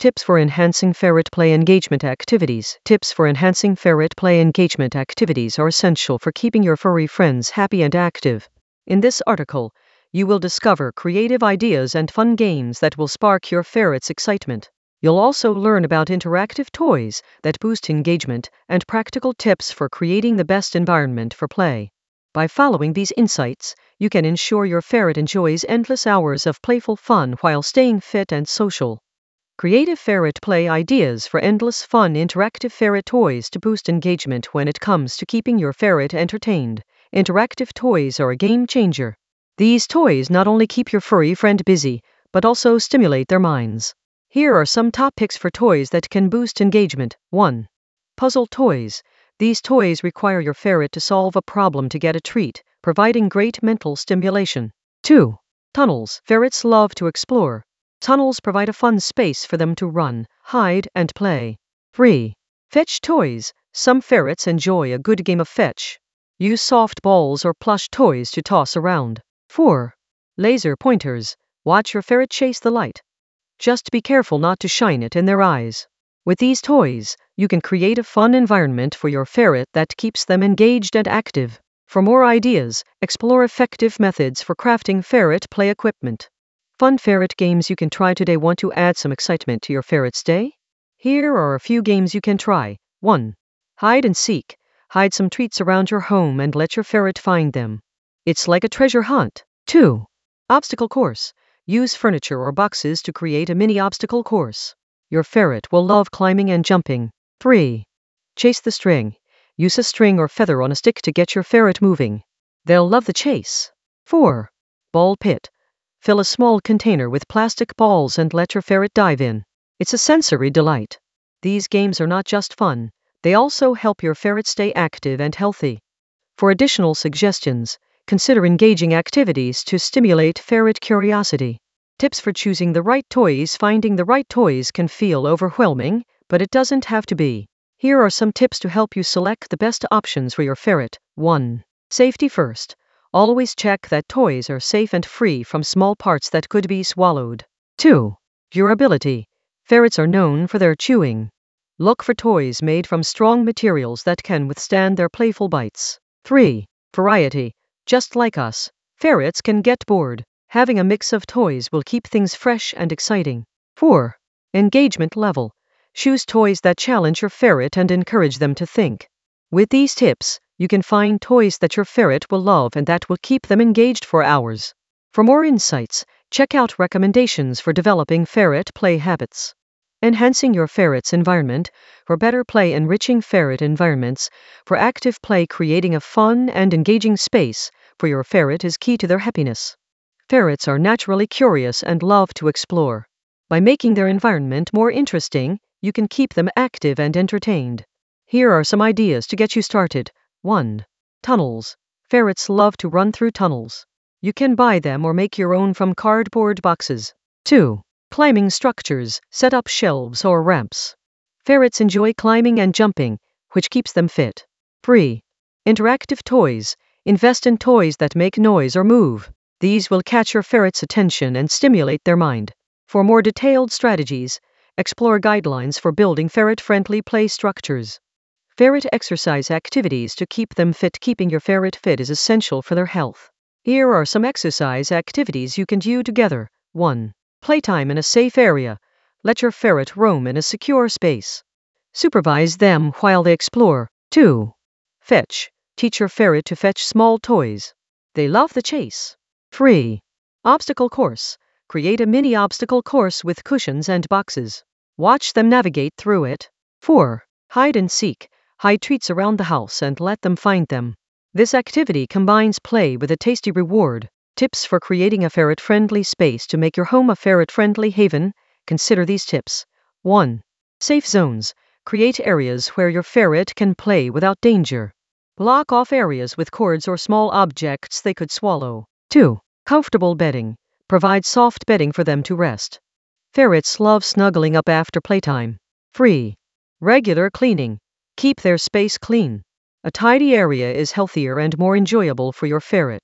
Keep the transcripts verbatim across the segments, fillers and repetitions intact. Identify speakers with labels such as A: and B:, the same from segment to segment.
A: Tips for enhancing ferret play engagement activities. Tips for enhancing ferret play engagement activities are essential for keeping your furry friends happy and active. In this article, you will discover creative ideas and fun games that will spark your ferret's excitement. You'll also learn about interactive toys that boost engagement and practical tips for creating the best environment for play. By following these insights, you can ensure your ferret enjoys endless hours of playful fun while staying fit and social. Creative ferret play ideas for endless fun. Interactive ferret toys to boost engagement. When it comes to keeping your ferret entertained, interactive toys are a game changer. These toys not only keep your furry friend busy, but also stimulate their minds. Here are some top picks for toys that can boost engagement. one. Puzzle toys. These toys require your ferret to solve a problem to get a treat, providing great mental stimulation. two. Tunnels. Ferrets love to explore. Tunnels provide a fun space for them to run, hide, and play. three. Fetch toys. Some ferrets enjoy a good game of fetch. Use soft balls or plush toys to toss around. four. Laser pointers. Watch your ferret chase the light. Just be careful not to shine it in their eyes. With these toys, you can create a fun environment for your ferret that keeps them engaged and active. For more ideas, explore effective methods for crafting ferret play equipment. Fun ferret games you can try today. Want to add some excitement to your ferret's day? Here are a few games you can try. one. Hide and seek. Hide some treats around your home and let your ferret find them. It's like a treasure hunt. two. Obstacle course. Use furniture or boxes to create a mini obstacle course. Your ferret will love climbing and jumping. three. Chase the string. Use a string or feather on a stick to get your ferret moving. They'll love the chase. four. Ball pit. Fill a small container with plastic balls and let your ferret dive in. It's a sensory delight. These games are not just fun, they also help your ferret stay active and healthy. For additional suggestions, consider engaging activities to stimulate ferret curiosity. Tips for choosing the right toys. Finding the right toys can feel overwhelming, but it doesn't have to be. Here are some tips to help you select the best options for your ferret. one. Safety first. Always check that toys are safe and free from small parts that could be swallowed. two. Durability. Ferrets are known for their chewing. Look for toys made from strong materials that can withstand their playful bites. three. Variety. Just like us, ferrets can get bored. Having a mix of toys will keep things fresh and exciting. four. Engagement level. Choose toys that challenge your ferret and encourage them to think. With these tips, you can find toys that your ferret will love and that will keep them engaged for hours. For more insights, check out recommendations for developing ferret play habits. Enhancing your ferret's environment. For better play. Enriching ferret environments. For active play. Creating a fun and engaging space for your ferret is key to their happiness. Ferrets are naturally curious and love to explore. By making their environment more interesting, you can keep them active and entertained. Here are some ideas to get you started. one. Tunnels. Ferrets love to run through tunnels. You can buy them or make your own from cardboard boxes. two. Climbing structures. Set up shelves or ramps. Ferrets enjoy climbing and jumping, which keeps them fit. three. Interactive toys. Invest in toys that make noise or move. These will catch your ferret's attention and stimulate their mind. For more detailed strategies, explore guidelines for building ferret-friendly play structures. Ferret exercise activities to keep them fit. Keeping your ferret fit is essential for their health. Here are some exercise activities you can do together. one. Playtime in a safe area. Let your ferret roam in a secure space. Supervise them while they explore. two. Fetch. Teach your ferret to fetch small toys. They love the chase. three. Obstacle course. Create a mini obstacle course with cushions and boxes. Watch them navigate through it. four. Hide and seek. Hide treats around the house and let them find them. This activity combines play with a tasty reward. Tips for creating a ferret-friendly space. To make your home a ferret-friendly haven, consider these tips. one. Safe zones. Create areas where your ferret can play without danger. Block off areas with cords or small objects they could swallow. two. Comfortable bedding. Provide soft bedding for them to rest. Ferrets love snuggling up after playtime. three. Regular cleaning. Keep their space clean. A tidy area is healthier and more enjoyable for your ferret.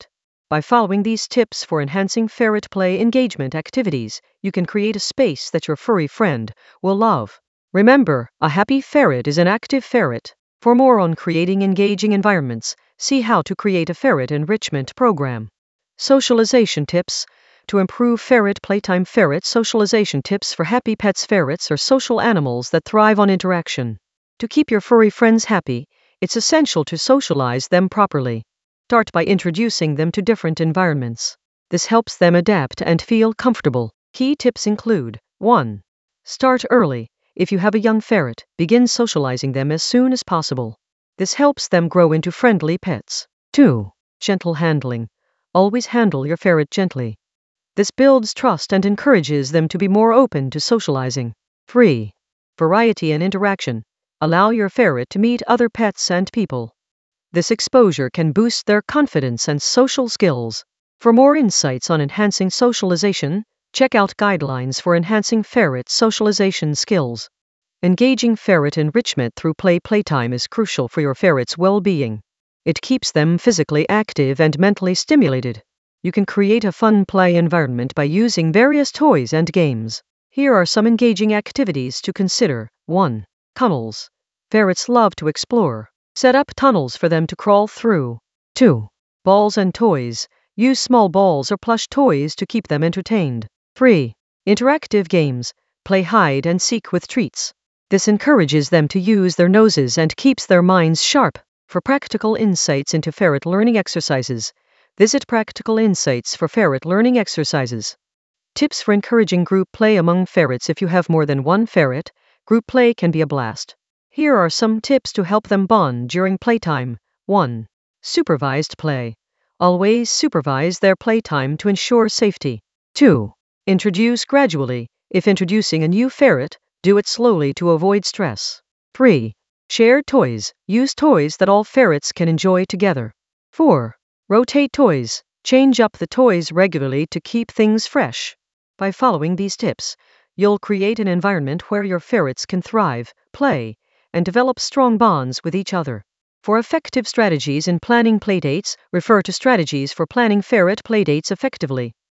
A: By following these tips for enhancing ferret play engagement activities, you can create a space that your furry friend will love. Remember, a happy ferret is an active ferret. For more on creating engaging environments, see how to create a ferret enrichment program. Socialization tips. To improve ferret playtime. Ferret socialization tips for happy pets. Ferrets are social animals that thrive on interaction. To keep your furry friends happy, it's essential to socialize them properly. Start by introducing them to different environments. This helps them adapt and feel comfortable. Key tips include: one. Start early. If you have a young ferret, begin socializing them as soon as possible. This helps them grow into friendly pets. two. Gentle handling. Always handle your ferret gently. This builds trust and encourages them to be more open to socializing. three. Variety and interaction. Allow your ferret to meet other pets and people. This exposure can boost their confidence and social skills. For more insights on enhancing socialization, check out guidelines for enhancing ferret socialization skills. Engaging ferret enrichment through play. Playtime is crucial for your ferret's well-being. It keeps them physically active and mentally stimulated. You can create a fun play environment by using various toys and games. Here are some engaging activities to consider. one. Tunnels. Ferrets love to explore. Set up tunnels for them to crawl through. two. Balls and toys. Use small balls or plush toys to keep them entertained. three. Interactive games. Play hide and seek with treats. This encourages them to use their noses and keeps their minds sharp. For practical insights into ferret learning exercises, visit Practical Insights for Ferret Learning Exercises. Tips for encouraging group play among ferrets. If you have more than one ferret, group play can be a blast. Here are some tips to help them bond during playtime. one. Supervised play. Always supervise their playtime to ensure safety. two. Introduce gradually. If introducing a new ferret, do it slowly to avoid stress. three. Shared toys. Use toys that all ferrets can enjoy together. four. Rotate toys. Change up the toys regularly to keep things fresh. By following these tips, you'll create an environment where your ferrets can thrive, play, and develop strong bonds with each other. For effective strategies in planning playdates, refer to Strategies for Planning Ferret Playdates Effectively.